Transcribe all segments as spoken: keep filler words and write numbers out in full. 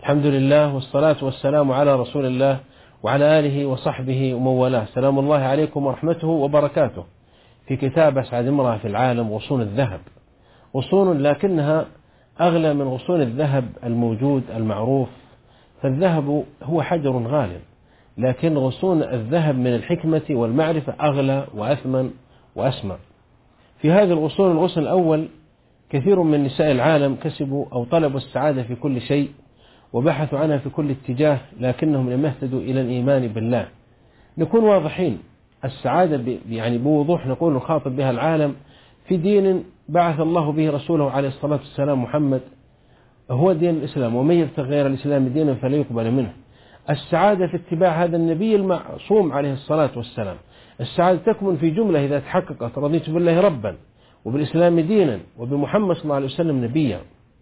الحمد لله والصلاة والسلام على رسول الله وعلى آله وصحبه ومن والاه. سلام الله عليكم ورحمته وبركاته. في كتاب أسعد امرأة في العالم غصون الذهب، غصون لكنها أغلى من غصون الذهب الموجود المعروف، فالذهب هو حجر غال، لكن غصون الذهب من الحكمة والمعرفة أغلى وأثمن وأسمى. في هذه الغصون، الغصن الأول: كثير من نساء العالم كسبوا أو طلبوا السعادة في كل شيء وبحثوا عنها في كل اتجاه، لكنهم لم يهتدوا إلى الإيمان بالله. نكون واضحين، السعادة يعني بوضوح نقول نخاطب بها العالم في دين بعث الله به رسوله عليه الصلاة والسلام محمد، هو دين الإسلام، ومن يبتغي غير الإسلام دينا فلا يقبل منه. السعادة في اتباع هذا النبي المعصوم عليه الصلاة والسلام. السعادة تكمن في جملة إذا تحققت: رضيت بالله ربا وبالإسلام دينا وبمحمد صلى الله عليه وسلم نبيا.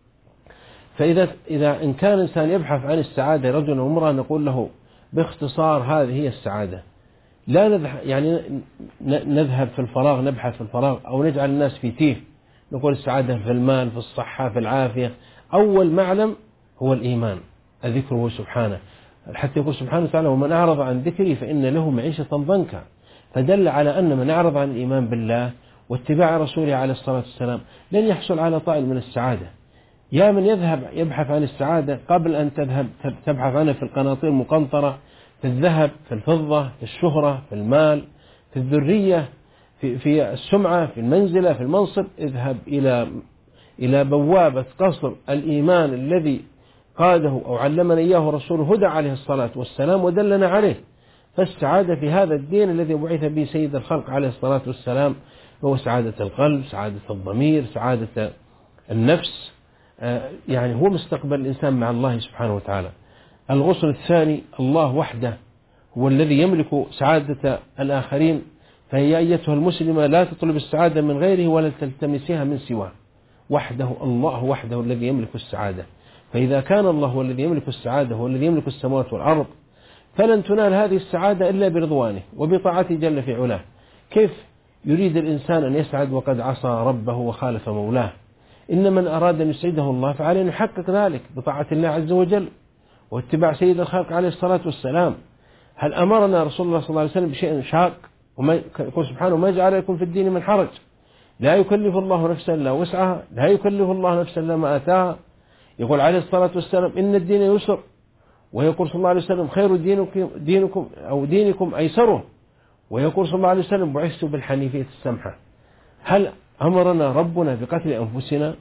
فإذا إذا إن كان إنسان يبحث عن السعادة رجل وامرأة، نقول له باختصار هذه هي السعادة. لا نذهب يعني نذهب في الفراغ، نبحث في الفراغ، أو نجعل الناس في تيه نقول السعادة في المال، في الصحة، في العافية. أول معلم هو الإيمان، ذكره سبحانه، حتى يقول سبحانه وتعالى: ومن أعرض عن ذكري فإن له معيشة ضنكا. فدل على أن من أعرض عن الإيمان بالله واتباع رسوله عليه الصلاة والسلام لن يحصل على طائل من السعادة. يا من يذهب يبحث عن السعادة قبل أن تذهب تبحث عنها في القناطير المقنطرة، في الذهب، في الفضة، في الشهرة، في المال، في الذرية، في, في السمعة، في المنزلة، في المنصب. اذهب إلى إلى بوابة قصر الإيمان الذي قاده أو علمنا إياه رسوله هدى عليه الصلاة والسلام ودلنا عليه. فالسعادة في هذا الدين الذي بعث به سيد الخلق عليه الصلاة والسلام هو سعادة القلب، سعادة الضمير، سعادة النفس، يعني هو مستقبل الإنسان مع الله سبحانه وتعالى. الغصن الثاني: الله وحده هو الذي يملك سعادة الآخرين، فهي أيتها المسلمة لا تطلب السعادة من غيره ولا تلتمسها من سواه. وحده، الله وحده الذي يملك السعادة. فإذا كان الله هو الذي يملك السعادة، هو الذي يملك السماوات والأرض، فلن تنال هذه السعادة إلا برضوانه وبطاعته جل في علاه. كيف يريد الإنسان أن يسعد وقد عصى ربه وخالف مولاه؟ إن من أراد أن يسعده الله فعليه أن يحقق ذلك بطاعة الله عز وجل واتباع سيد الخلق عليه الصلاة والسلام. هل أمرنا رسول الله صلى الله عليه وسلم بشيء شاق؟ وما يقول سبحانه: ما جعل لكم في الدين من حرج. لا يكلف الله نفسا إلا وسعها، لا يكلف الله نفسا إلا ما آتاها. يقول عليه الصلاة والسلام: إن الدين يسر. ويقول صلى الله عليه وسلم: خير دينكم, دينكم أو دينكم أيسره. ويقول صلى الله عليه وسلم: بعثت بالحنيفية السمحة. هل أمرنا ربنا بقتل أنفسنا؟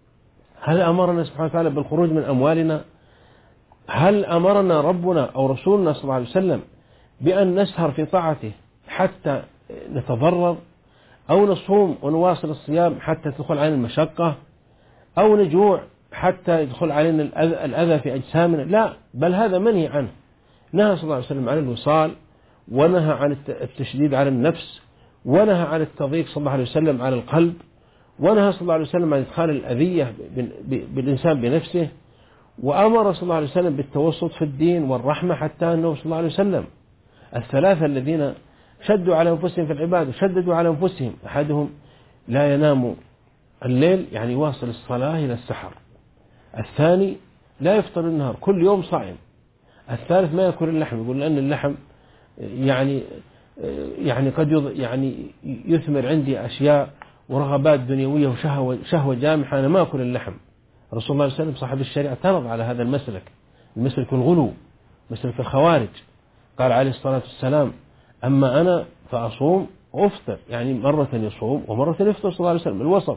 هل أمرنا سبحانه وتعالى بالخروج من أموالنا؟ هل أمرنا ربنا أو رسولنا صلى الله عليه وسلم بأن نسهر في طاعته حتى نتضرر، أو نصوم ونواصل الصيام حتى تدخل علينا المشقة، أو نجوع حتى يدخل علينا الأذى في أجسامنا؟ لا، بل هذا منهي عنه. نهى صلى الله عليه وسلم عن الوصال، ونهى عن التشديد على النفس، ونهى عن التضييق صلى الله عليه وسلم على القلب، ونهى صلى الله عليه وسلم عن إدخال الأذية بالإنسان بنفسه، وأمر صلى الله عليه وسلم بالتوسط في الدين والرحمة، حتى أنه صلى الله عليه وسلم الثلاثة الذين شدوا على أنفسهم في العبادة شددوا على أنفسهم: أحدهم لا ينام الليل يعني يواصل الصلاة إلى السحر، الثاني لا يفطر النهار كل يوم صائم، الثالث ما يأكل اللحم، يقول لأن اللحم يعني يعني قد يعني يثمر عندي أشياء ورغبات دنيوية وشهوة شهوة جامحة، أنا ما أكل اللحم. رسول الله صلى الله عليه وسلم صاحب الشريعة اعترض على هذا المسلك، المسلك الغلو، مسلك الخوارج. قال عليه الصلاة والسلام: أما أنا فأصوم وأفطر، يعني مرة يصوم ومرة يفطر صلى الله عليه وسلم، الوسط.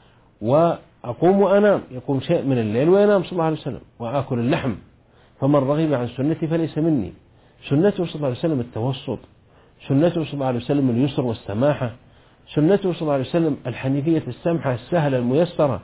وأقوم وأنام، يقوم شيء من الليل وينام صلى الله عليه وسلم، وآكل اللحم. فمن رغب عن سنتي فليس مني. سنته صلى الله عليه وسلم التوسط، سنته صلى الله عليه وسلم اليسر والسماحة، سنته صلى الله عليه وسلم الحنيفية السمحة السهلة الميسرة.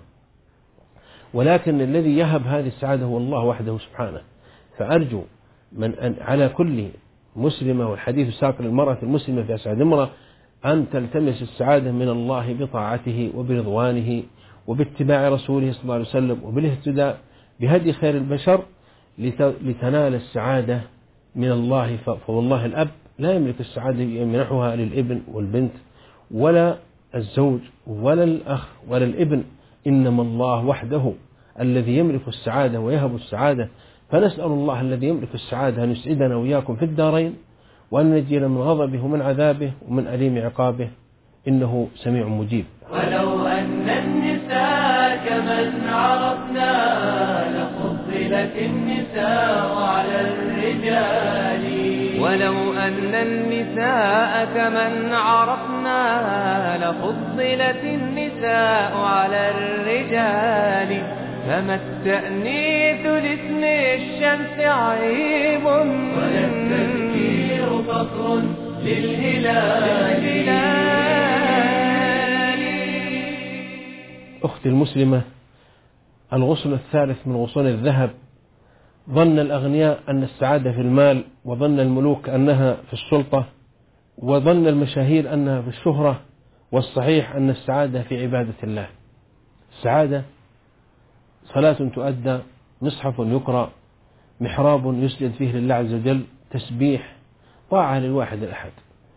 ولكن الذي يهب هذه السعادة هو الله وحده سبحانه. فأرجو من أن على كل مسلمة، والحديث ساق للمرأة المسلمة في أسعد امرأة، أن تلتمس السعادة من الله بطاعته وبرضوانه وباتباع رسوله صلى الله عليه وسلم وبالاهتداء بهدي خير البشر لتنال السعادة من الله. فوالله الأب لا يملك السعادة يمنحها للابن والبنت ولا الزوج ولا الأخ ولا الابن، إنما الله وحده الذي يملك السعادة ويهب السعادة. فنسأل الله الذي يملك السعادة أن يسعدنا وإياكم في الدارين، وأن نجينا من غضبه ومن عذابه ومن أليم عقابه، إنه سميع مجيب. ولو أن النساء كمن عرفنا لفضلت النساء على الرجال. ولو أن النساء كمن عرفنا لفضلت النساء على الرجال. فما التأنيث لاسم الشمس عيب ولا التذكير فخر للهلال. أختي المسلمة، الغصن الثالث من غصون الذهب. ظن الأغنياء أن السعادة في المال، وظن الملوك أنها في السلطة، وظن المشاهير أنها في الشهرة، والصحيح أن السعادة في عبادة الله. السعادة صلاة تؤدى، مصحف يقرأ، محراب يسجد فيه لله عز وجل، تسبيح، طاعة للواحد الأحد.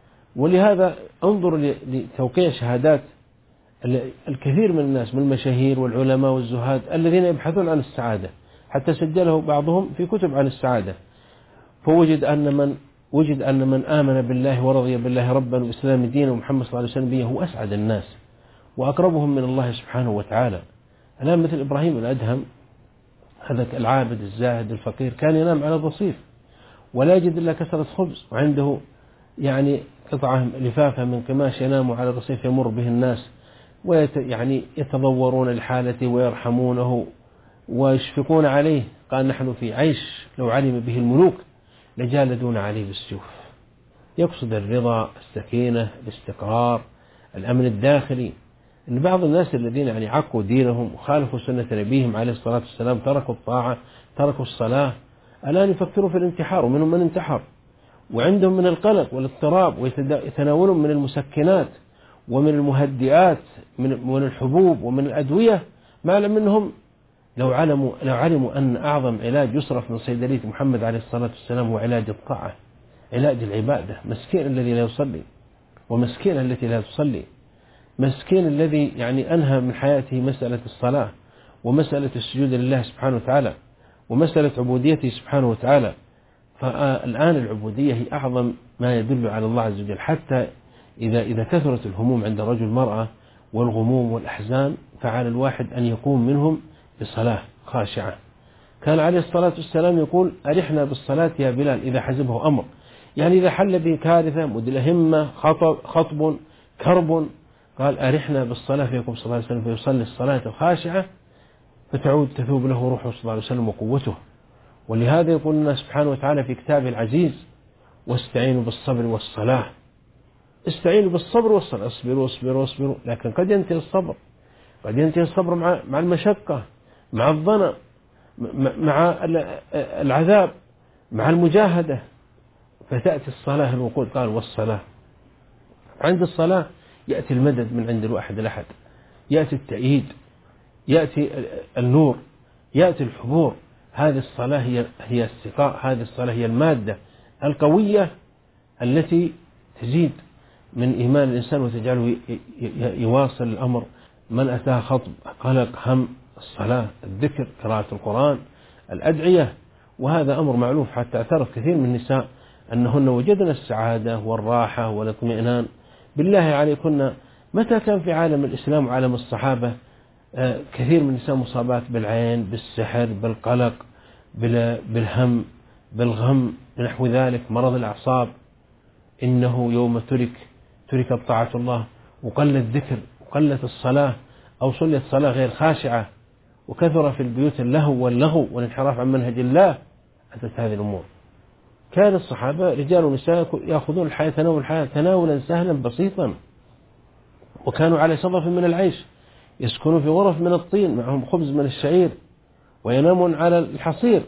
ولهذا انظر لتوقيع شهادات الكثير من الناس من المشاهير والعلماء والزهاد الذين يبحثون عن السعادة، حتى سجله بعضهم في كتب عن السعادة. فوجد أن من وجد أن من آمن بالله ورضي بالله ربا والإسلام دينا ومحمد صلى الله عليه وسلم نبيا هو أسعد الناس وأقربهم من الله سبحانه وتعالى. الآن مثل إبراهيم الأدهم، هذا العابد الزاهد الفقير، كان ينام على الرصيف ولا يجد إلا كسرة خبز، وعنده يعني قطعة لفافة من قماش، ينام على الرصيف يمر به الناس ويت يعني يتضورون لحالته ويرحمونه ويشفقون عليه. قال: نحن في عيش لو علم به الملوك لجالدون عليه بالسيوف. يقصد الرضا، السكينة، الاستقرار، الأمن الداخلي. إن بعض الناس الذين يعني عقوا دينهم وخالفوا سنة نبيهم عليه الصلاة والسلام، تركوا الطاعة، تركوا الصلاة، الآن يفكروا في الانتحار، ومنهم من انتحر، وعندهم من القلق والاضطراب، ويتناولون من المسكنات ومن المهدئات، من الحبوب ومن الأدوية، ما لم منهم لو علموا لو علموا أن أعظم علاج يصرف من صيدلية محمد عليه الصلاة والسلام هو علاج الطاعة، علاج العبادة. مسكين الذي لا يصلي، ومسكين التي لا تصلي، مسكين الذي يعني أنهى من حياته مسألة الصلاة ومسألة السجود لله سبحانه وتعالى ومسألة عبوديته سبحانه وتعالى. فالآن العبودية هي أعظم ما يدل على الله عز وجل. حتى إذا إذا كثرت الهموم عند الرجل المرأة والغموم والأحزان، فعلى الواحد أن يقوم منهم بصلاة خاشعة. كان عليه الصلاة والسلام يقول: أرحنا بالصلاة يا بلال إذا حزبه أمر، يعني إذا حل به كارثة، مدلهمة، خطب, خطب كرب، قال: أرحنا بالصلاة، فيقوم صلى الله عليه وسلم فيصلي الصلاة خاشعة، فتعود تثوب له روحه صلى الله عليه وسلم وقوته. ولهذا يقول لنا سبحانه وتعالى في كتابه العزيز: واستعينوا بالصبر والصلاة. استعينوا بالصبر والصلاة، اصبروا اصبروا اصبروا. لكن قد ينتهي الصبر، قد ينتهي الصبر مع مع المشقة، مع الضنا، مع العذاب، مع المجاهدة، فتأتي الصلاة الوقود. قال: والصلاة. عند الصلاة يأتي المدد من عند الواحد الأحد، يأتي التأييد، يأتي النور، يأتي الحبور. هذه الصلاة هي هي السقاء، هذه الصلاة هي المادة القوية التي تزيد من إيمان الإنسان وتجعله يواصل الأمر. من أتاه خطب، قلق، هم، الصلاة، الذكر، قراءة القرآن، الأدعية. وهذا أمر معلوف، حتى اعترف كثير من النساء أنهن وجدن السعادة والراحة والاطمئنان. بالله عليكن، متى كان في عالم الإسلام وعالم الصحابة كثير من النساء مصابات بالعين، بالسحر، بالقلق، بالهم، بالغم، نحو ذلك، مرض الأعصاب؟ إنه يوم ترك تركت طاعة الله، وقل الذكر، وقلت الصلاة، أو صليت صلاة غير خاشعة، وكثر في البيوت اللهو واللغو والانحراف عن منهج الله، أتت هذه الأمور. كان الصحابة رجال ونساء يأخذون الحياة تناول الحياة تناولا سهلا بسيطا، وكانوا على صدف من العيش، يسكنون في غرف من الطين، معهم خبز من الشعير، وينامون على الحصير،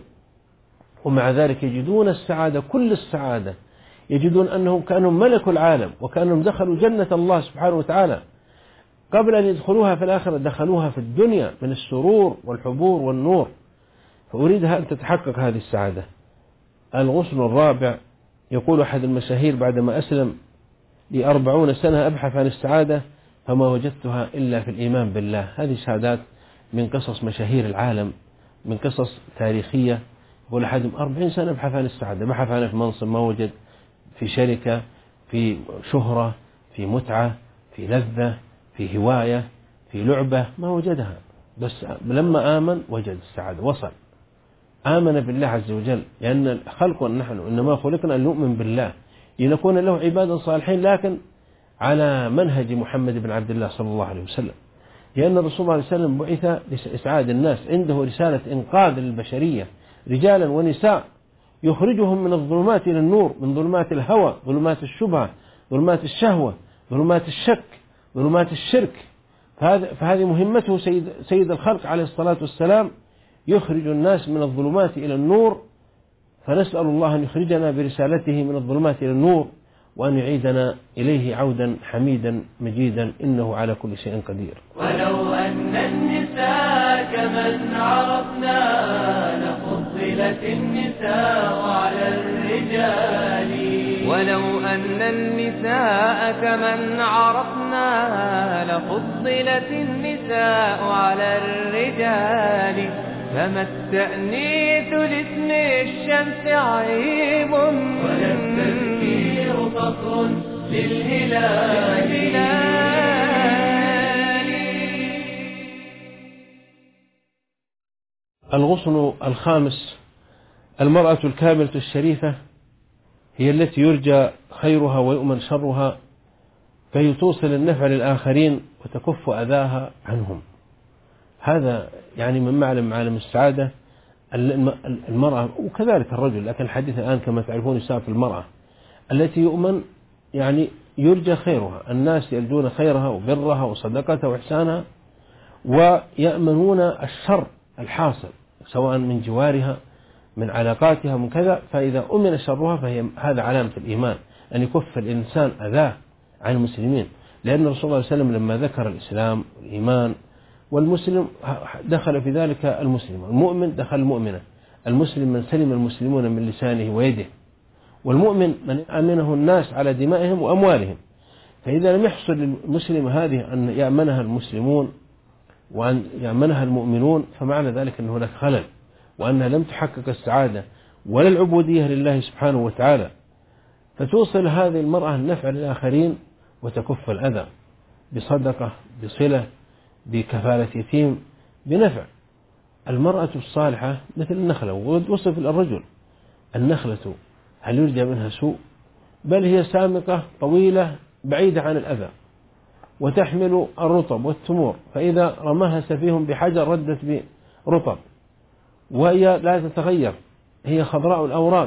ومع ذلك يجدون السعادة، كل السعادة، يجدون أنهم كانوا ملكوا العالم، وكانهم دخلوا جنة الله سبحانه وتعالى. قبل أن يدخلوها في الآخرة دخلوها في الدنيا من السرور والحبور والنور. فأريدها أن تتحقق هذه السعادة. الغصن الرابع، يقول أحد المشاهير بعدما أسلم: لي أربعون سنة أبحث عن السعادة فما وجدتها إلا في الإيمان بالله. هذه شهادات من قصص مشاهير العالم، من قصص تاريخية. يقول أحدهم أربعين سنة بحث عن السعادة، بحث عنها في منصب ما وجد، في شركة، في شهرة، في متعة، في لذة، في هواية، في لعبة، ما وجدها. بس لما آمن وجد السعادة، وصل، آمن بالله عز وجل، لأن خلقنا نحن إنما خلقنا أن نؤمن بالله لنكون له عبادا صالحين، لكن على منهج محمد بن عبد الله صلى الله عليه وسلم، لأن الرسول صلى الله عليه وسلم بعث لإسعاد الناس، عنده رسالة إنقاذ للبشرية رجالا ونساء، يخرجهم من الظلمات إلى النور، من ظلمات الهوى، ظلمات الشبهة، ظلمات الشهوة، ظلمات الشك، ظلمات الشرك. فهذه مهمته سيد, سيد الخلق عليه الصلاة والسلام، يخرج الناس من الظلمات إلى النور. فنسأل الله أن يخرجنا برسالته من الظلمات إلى النور، وأن يعيدنا إليه عودا حميدا مجيدا، إنه على كل شيء قدير. ولو أن النساء كمن عرفنا لفضلت النساء على الرجال. ولو أن النساء كمن عرفنا لفضلت النساء على الرجال. فما التأنيث لاسم الشمس عيب، ولا التذكير فخر للهلال. الغصن الخامس: المرأة الكاملة الشريفة هي التي يرجى خيرها ويؤمن شرها، كي توصل النفع للآخرين وتكف أذاها عنهم. هذا يعني من معلم معالم السعادة المرأة، وكذلك الرجل، لكن الحديث الآن كما تعرفون يساق المرأة التي يؤمن يعني يرجى خيرها، الناس يرجون خيرها وبرها وصدقتها وإحسانها، ويأمنون الشر الحاصل سواء من جوارها من علاقاتها من كذا. فإذا أمن شرها فهي هذا علامة الإيمان، أن يكف الإنسان أذاه عن المسلمين. لأن الرسول صلى الله عليه وسلم لما ذكر الإسلام والإيمان والمسلم دخل في ذلك المسلم، المؤمن دخل المؤمنة، المسلم من سلم المسلمون من لسانه ويده، والمؤمن من أمنه الناس على دمائهم وأموالهم. فإذا لم يحصل للمسلم هذه أن يأمنها المسلمون وأن يأمنها المؤمنون، فمعنى ذلك أن هناك خلل، وأنها لم تحقق السعادة ولا العبودية لله سبحانه وتعالى. فتوصل هذه المرأة النفع للآخرين وتكف الأذى بصدقة، بصلة، بكفالة يتيم، بنفع. المرأة الصالحة مثل النخلة، ووصف الرجل النخلة هل يرجى منها سوء؟ بل هي سامقة طويلة بعيدة عن الأذى، وتحمل الرطب والتمور، فإذا رماها سفيه بحجر ردت برطب، وهي لا تتغير، هي خضراء الأوراق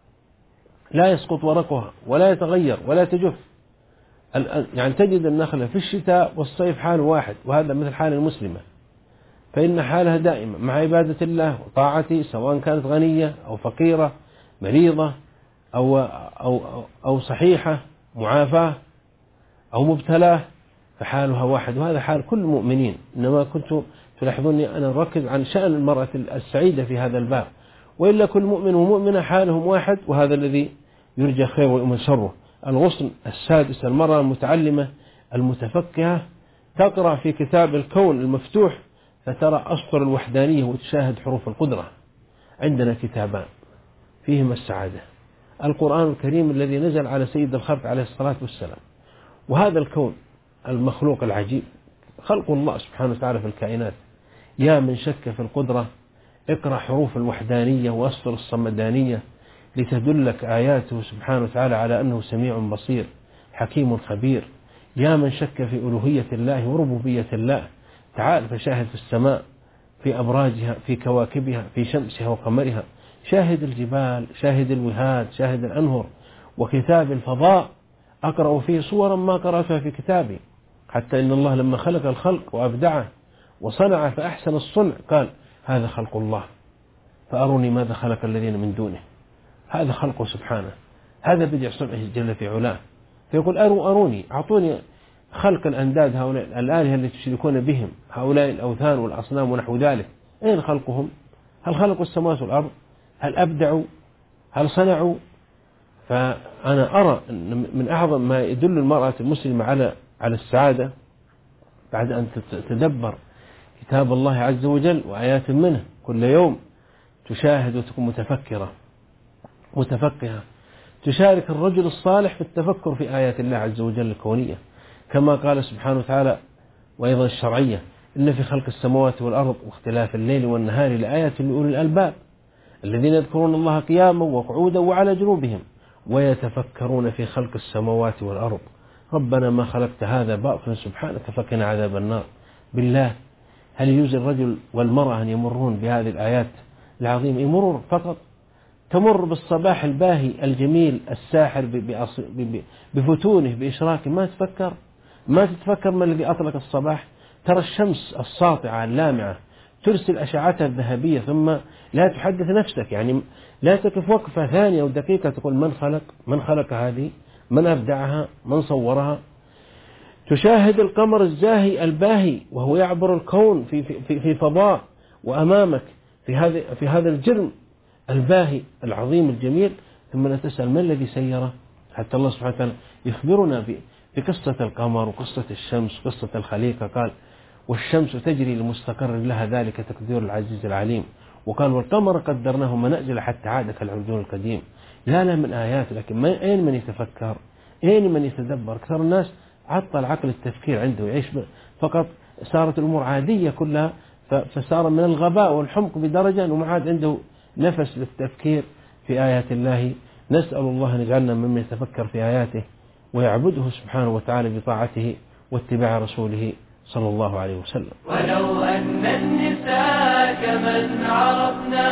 لا يسقط ورقها ولا يتغير ولا تجف. يعني تجد النخلة في الشتاء والصيف حال واحد، وهذا مثل حال المسلمة، فإن حالها دائما مع عبادة الله وطاعته، سواء كانت غنية أو فقيرة، مريضة أو, أو, أو صحيحة، معافاة أو مبتلاه، فحالها واحد. وهذا حال كل المؤمنين. إنما كنت تلاحظوني أنا أركز عن شأن المرأة السعيدة في هذا الباب، وإلا كل مؤمن ومؤمنة حالهم واحد، وهذا الذي يرجى خير ويؤمن شره. الغصن السادس: المرأة المتعلمة المتفقهة، تقرأ في كتاب الكون المفتوح فترى أسطر الوحدانية وتشاهد حروف القدرة. عندنا كتابان فيهما السعادة: القرآن الكريم الذي نزل على سيد الخلق عليه الصلاة والسلام، وهذا الكون المخلوق العجيب، خلق الله سبحانه وتعالى في الكائنات. يا من شك في القدرة، اقرأ حروف الوحدانية وأسطر الصمدانية لتدلك آياته سبحانه وتعالى على أنه سميع بصير حكيم خبير. يا من شك في ألوهية الله وربوبية الله، تعال فشاهد في السماء، في أبراجها، في كواكبها، في شمسها وقمرها، شاهد الجبال، شاهد الوهاد، شاهد الأنهر، وكتاب الفضاء أقرأ فيه صورا ما قرأتها في كتابي. حتى إن الله لما خلق الخلق وأبدعه وصنع فأحسن الصنع قال: هذا خلق الله فأروني ماذا خلق الذين من دونه. هذا خلقه سبحانه، هذا بدع صنعه جل في علاه. فيقول: أروا أروني، أعطوني خلق الأنداد، هؤلاء الآلهة التي تشركون بهم، هؤلاء الأوثان والأصنام ونحو ذلك، أين خلقهم؟ هل خلقوا السماوات والأرض؟ هل أبدعوا؟ هل صنعوا؟ فأنا أرى أن من أعظم ما يدل المرأة المسلمة على على السعادة بعد أن تتدبر كتاب الله عز وجل وآيات منه كل يوم، تشاهد وتكون متفكرة متفقهة، تشارك الرجل الصالح في التفكر في آيات الله عز وجل الكونية، كما قال سبحانه وتعالى وأيضا الشرعية: إن في خلق السماوات والأرض واختلاف الليل والنهار لآيات لأولي الألباب الذين يذكرون الله قياما وقعودا وعلى جنوبهم ويتفكرون في خلق السماوات والأرض ربنا ما خلقت هذا باطلا سبحانك فقنا عذاب النار. بالله، هل يجوز الرجل والمرأة أن يمرون بهذه الآيات العظيمة؟ يمرون فقط، تمر بالصباح الباهي الجميل الساحر بفتونه بإشراكه، ما تفكر ما تتفكر ما الذي أطلق الصباح. ترى الشمس الساطعة اللامعة ترسل أشعتها الذهبية ثم لا تحدث نفسك، يعني لا تقف وقفة ثانية أو دقيقة تقول من خلق من خلق هذه، من أبدعها، من صورها. تشاهد القمر الزاهي الباهي وهو يعبر الكون في في في فضاء وأمامك في هذا في هذا الجرم الباهي العظيم الجميل، ثم لا تسأل ما الذي سيره، حتى الله سبحانه وتعالى يخبرنا بقصة القمر وقصة الشمس وقصة الخليقة. قال: والشمس تجري لمستقر لها ذلك تقدير العزيز العليم. وقال: والقمر قدرناه منازل حتى عاد كالعرجون القديم. لا لا من آيات، لكن ما أين من يتفكر؟ أين من يتدبر؟ أكثر الناس عطل عقل التفكير عنده، يعيش فقط، صارت الأمور عادية كلها، فصار من الغباء والحمق بدرجة أنه ما عاد عنده نفس للتفكير في آيات الله. نسأل الله أن يجعلنا ممن يتفكر في آياته ويعبده سبحانه وتعالى بطاعته واتباع رسوله صلى الله عليه وسلم. ولو أن النساء كمن عرفنا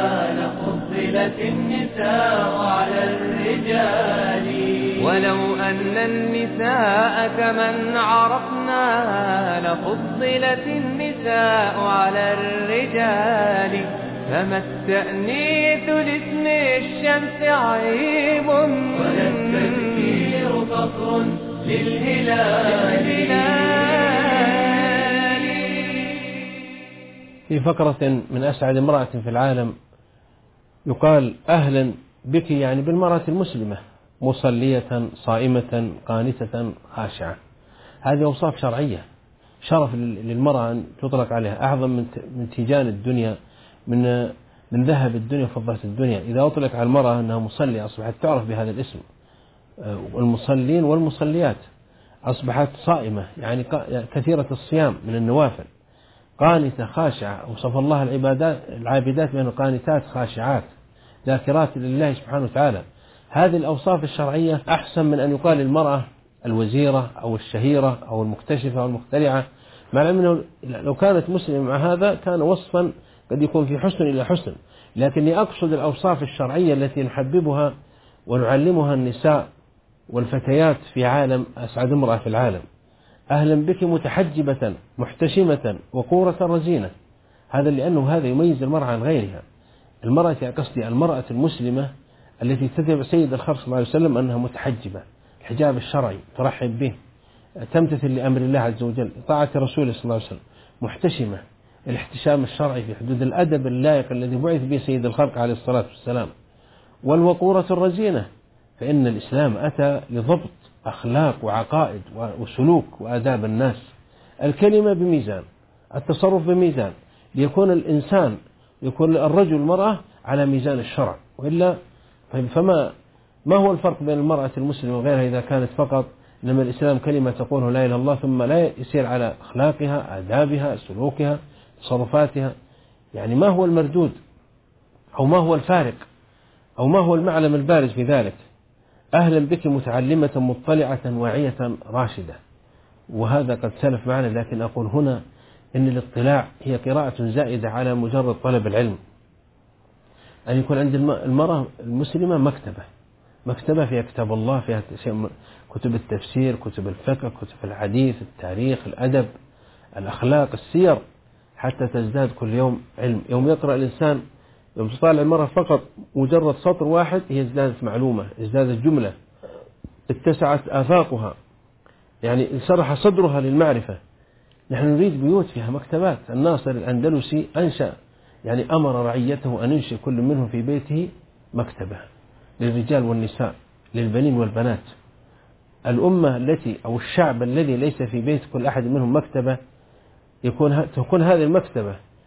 لفضلت النساء على الرجال. ولو أن النساء كمن عرفنا لفضلت النساء على الرجال. فما التأنيث لاسم الشمس عيب ولا التذكير فخر للهلال. في فقرة من أسعد امرأة في العالم يقال: أهلا بك، يعني بالمرأة المسلمة، مصلية صائمة قانتة خاشعة. هذه أوصاف شرعية، شرف للمرأة أن تطلق عليها، أعظم من تيجان الدنيا، من من ذهب الدنيا وفضة الدنيا. إذا أطلق على المرأة أنها مصلية أصبحت تعرف بهذا الاسم. والمصلين والمصليات أصبحت صائمة، يعني كثيرة الصيام من النوافل، قانتة خاشعة. وصف الله العبادات العابدات بأن قانتات خاشعات ذاكرات لله سبحانه وتعالى. هذه الأوصاف الشرعية أحسن من أن يقال المرأة الوزيرة أو الشهيرة أو المكتشفة أو المخترعة، مع أنه لو كانت مسلمة مع هذا كان وصفا قد يكون في حسن إلى حسن، لكني أقصد الأوصاف الشرعية التي نحببها ونعلمها النساء والفتيات في عالم أسعد امرأة في العالم. أهلا بك متحجبة محتشمة وقورة رزينة. هذا لأنه هذا يميز المرأة عن غيرها. المرأة قصدي المرأة المسلمة التي تتبع سيد الخلق صلى الله عليه وسلم أنها متحجبة، الحجاب الشرعي ترحب به، تمتثل لأمر الله عز وجل، طاعة رسوله صلى الله عليه وسلم، محتشمة، الاحتشام الشرعي في حدود الأدب اللائق الذي بعث به سيد الخلق عليه الصلاة والسلام. والوقورة الرزينة، فإن الإسلام أتى لضبط أخلاق وعقائد وسلوك وآداب الناس. الكلمة بميزان، التصرف بميزان، ليكون الإنسان يكون الرجل والمرأة على ميزان الشرع. وإلا فما ما هو الفرق بين المرأة المسلمة وغيرها إذا كانت فقط لما الإسلام كلمة تقوله لا إله إلا الله ثم لا يسير على أخلاقها، آدابها، سلوكها، تصرفاتها؟ يعني ما هو المردود أو ما هو الفارق أو ما هو المعلم البارز في ذلك؟ أهلا بك متعلمة مطلعة واعية راشدة. وهذا قد سلف معنا، لكن أقول هنا إن الاطلاع هي قراءة زائدة على مجرد طلب العلم. أن يكون عند المرأة المسلمة مكتبة مكتبة فيها كتاب الله، فيها كتب التفسير، كتب الفقه، كتب الحديث، التاريخ، الأدب، الأخلاق، السير، حتى تزداد كل يوم علم. يوم يقرأ الإنسان، يوم تطالع المرأة فقط مجرد سطر واحد، هي ازدادت معلومة، ازدادت جملة، اتسعت آفاقها، يعني انشرح صدرها للمعرفة. نحن نريد بيوت فيها مكتبات. الناصر الأندلسي أنشأ، يعني أمر رعيته أن ينشئ كل منهم في بيته مكتبة للرجال والنساء، للبنين والبنات. الأمة التي أو الشعب الذي ليس في بيت كل أحد منهم مكتبة، يكون تكون هذه المكتبة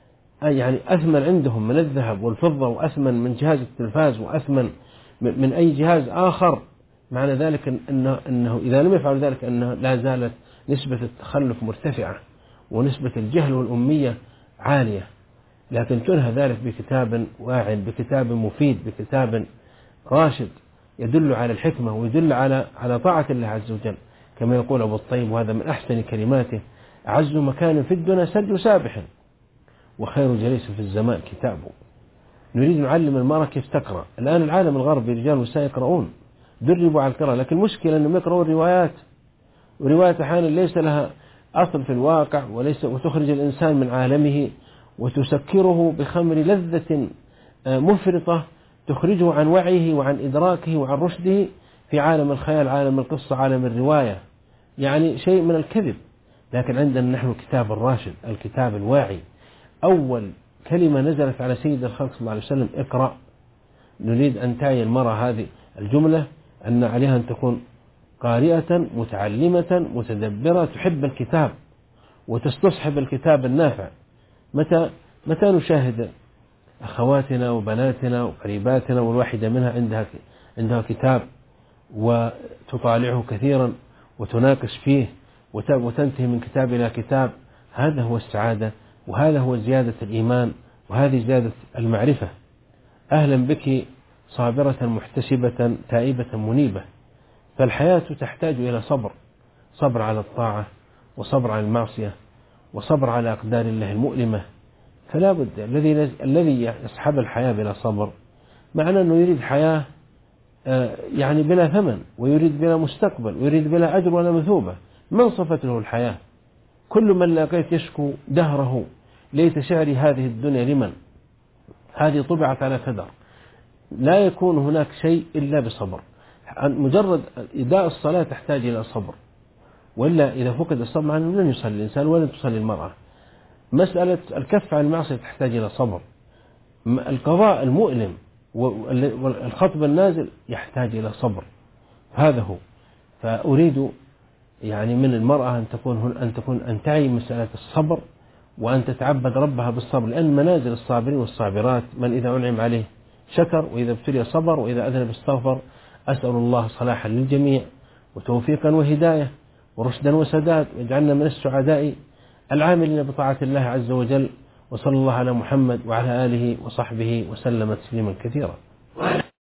يعني أثمن عندهم من الذهب والفضة، وأثمن من جهاز التلفاز، وأثمن من أي جهاز آخر. معنى ذلك أنه, إنه إذا لم يفعل ذلك أنه لا زالت نسبة التخلف مرتفعة ونسبة الجهل والأمية عالية. لكن تنهى ذلك بكتاب واع، بكتاب مفيد، بكتاب راشد يدل على الحكمة ويدل على على طاعة الله عز وجل، كما يقول أبو الطيب، وهذا من أحسن كلماته: أعز مكان في الدنيا سد سابح، وخير جليس في الزمان كتابه. نريد نعلم المرأة كيف تقرأ. الآن العالم الغربي رجال ونساء يقرؤون، دربوا على القراءة، لكن المشكلة أنهم يقرؤون روايات، وروايات أحيانا ليس لها أصل في الواقع، وليس وتخرج الإنسان من عالمه وتسكره بخمر لذة مفرطة تخرجه عن وعيه وعن إدراكه وعن رشده في عالم الخيال، عالم القصة، عالم الرواية، يعني شيء من الكذب. لكن عندنا نحن الكتاب الراشد، الكتاب الواعي. أول كلمة نزلت على سيد الخلق صلى الله عليه وسلم: اقرأ. نريد أن تعي المرأة هذه الجملة أن عليها أن تكون قارئة متعلمة متدبرة تحب الكتاب وتستصحب الكتاب النافع. متى متى نشاهد أخواتنا وبناتنا وقريباتنا والواحدة منها عندها عندها كتاب وتطالعه كثيرا وتناقش فيه وتنتهي من كتاب إلى كتاب؟ هذا هو السعادة، وهذا هو زيادة الإيمان، وهذه زيادة المعرفة. أهلا بك صابرة محتسبة تائبة منيبة. فالحياة تحتاج إلى صبر، صبر على الطاعة، وصبر على المعصية، وصبر على أقدار الله المؤلمة. فلا بد الذي الذي يصحب الحياة بلا صبر معناه أنه يريد حياة يعني بلا ثمن، ويريد بلا مستقبل، ويريد بلا أجر ولا مثوبة. من صفت له الحياة؟ كل من لاقيت يشكو دهره: ليت شعري هذه الدنيا لمن، هذه طبعت على كدر. لا يكون هناك شيء إلا بصبر. مجرد إداء الصلاة تحتاج إلى صبر، وإلا إذا فقد الصبر عنه لن يصلي الإنسان ولن تصلي المرأة. مسألة الكف عن المعصية تحتاج إلى صبر. القضاء المؤلم والخطب النازل يحتاج إلى صبر. هذا هو. فأريد يعني من المرأة أن تكون أن تكون أن تعي مسألة الصبر، وأن تتعبد ربها بالصبر، لأن منازل الصابرين والصابرات من إذا أنعم عليه شكر، وإذا ابتلي صبر، وإذا أذنب استغفر. أسأل الله صلاحا للجميع وتوفيقا وهداية ورشدا وسداد، واجعلنا من السعداء العاملين بطاعة الله عز وجل. وصلى الله على محمد وعلى آله وصحبه وسلم تسليما كثيرا.